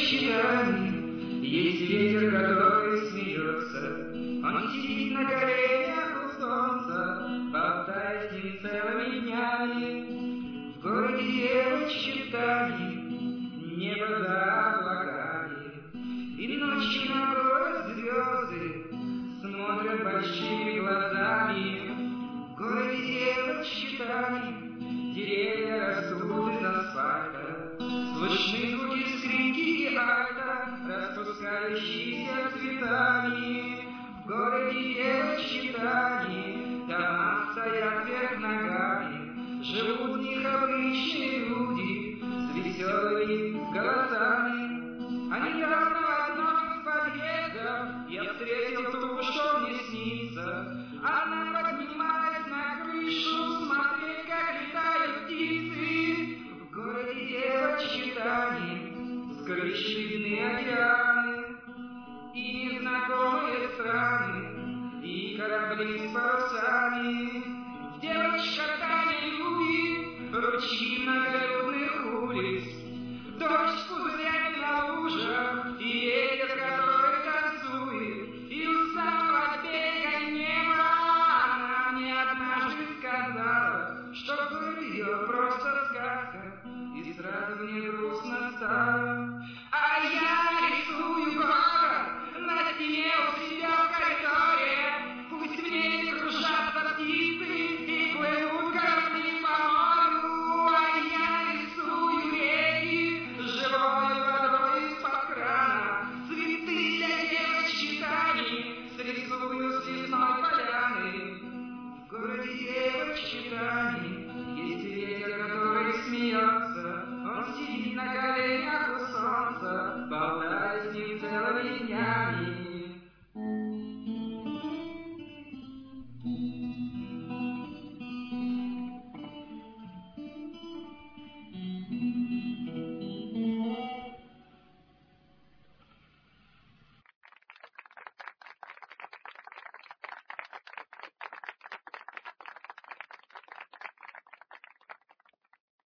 девочками, есть ветер, который смеется. Он сидит на коленях у солнца, болтая с ним целыми днями. В городе девочки тают, небо за облаками, и ночью на город звезды смотрят большими глазами. В городе девочки тают, деревья растут из асфальта, слышны звуки скрипки и альта, распускающиеся цветами. В городе девочки тают, дома стоят вверх ногами, живут в них обычные люди с веселыми голосами. Они недавно в одном из подъездов я встретил ту, что мне снится. Она поднималась на крышу, смотреть, как летают птицы. В городе девочки тают, с крыши видны океаны, и незнакомые страны, и корабли с парусами. Девочка Таня любит ручьи многолюдных улиц, дождь в пузыре